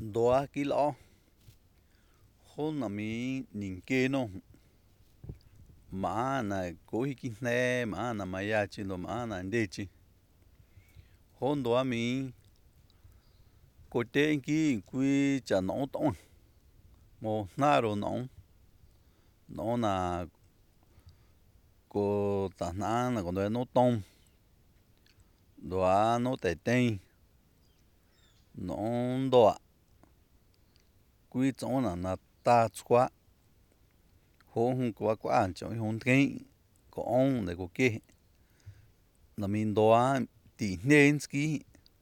Doa kỹ lõ hôn là mi nhìn kê nó mà là cố hi kinh nè mà là maya chi lo mà là đê chi hôn doa mi cô tên kia quy chả nó tông một na rồi nó là cô ta na là còn đôi nó tông doa nó tệ tên nó doa quy chỗ là ta quá hôn quá quá chỗ hôn cái có ông để có kia là mình doa tí nên ski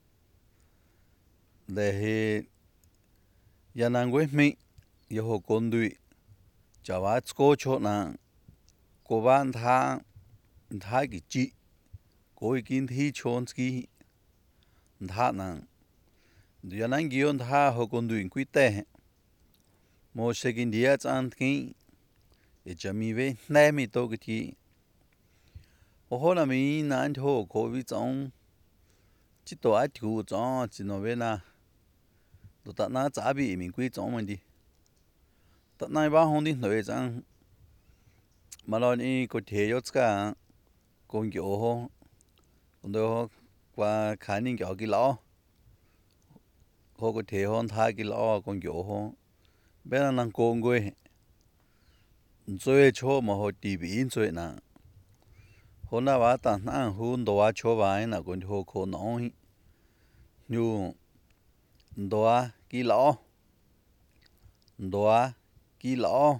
để ya nan quê mi yo ho con đuổi chả vá cô chỗ na cô bạn tha tha cái chị cô ý kiến thi chọn ski tha na ya nan gion tha ho con đuổi quy tệ một sẽ kinh địa chẳng kinh để cho mi về nay mi tô cái gì ho là mi nan ho cô vi trong chỉ tổ ai thiếu trong chỉ nói về na đồ ta na trả bị mình quy trong mình đi ta nay ba hông đi nói rằng mà lo ni có thể yo cả con kiểu ho còn đó qua khả năng kiểu cái lõ ho có thể hon tha cái lõ con kiểu ho bên là năng con quê rồi cho mà ho đi bị rồi nè ho na ba ta na hun đồ cho ba na con ho có nói như đồ cái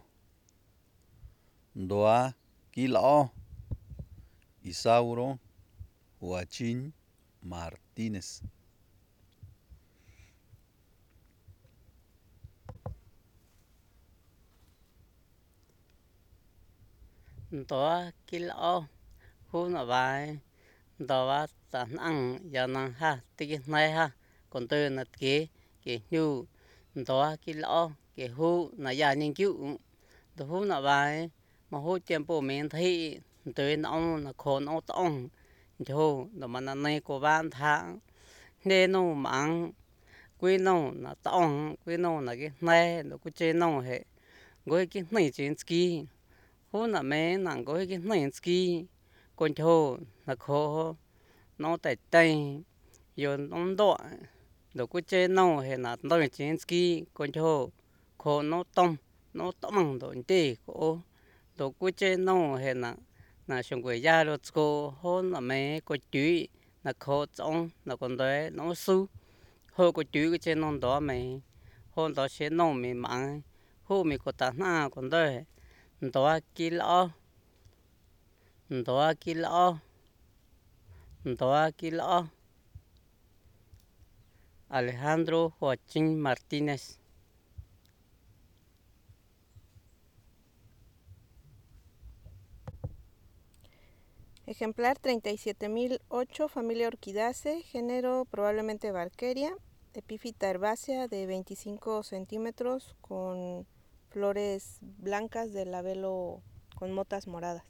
lõ Isauro Joaquín Martínez. Đó cái lõ hú nó bài đó tận ăn giờ năng ha tí này ha còn từ là cái nhu đó cái lõ cái hú là giờ nghiên cứu đó hú nó bài mà hú tiền bộ mình thấy từ nó là khôn nó tông cho nó mà nó này của bạn thang nên nó mang quý nó là tông quý nó là cái này nó cũng chơi nó hệ với cái này trên ski hú là mẹ nàng có cái này ski con thô là khó nó tại tay giờ nó đọ đồ có chơi nó hay là nó trên ski con thô khó nó tông đồ tê khó đồ có chơi nó hay là xong rồi ra rồi cô hôn là mẹ có chú là khó trong là con đấy nó su hô có chú cái trên nó đó mẹ hôn đó sẽ nó mẹ mang hô mẹ có ta na con đấy đó kia lõ Alejandro Joaquín Martínez. Ejemplar 37.008, familia Orchidaceae, género probablemente Barkeria, epífita herbácea de 25 centímetros con flores blancas de labelo con motas moradas.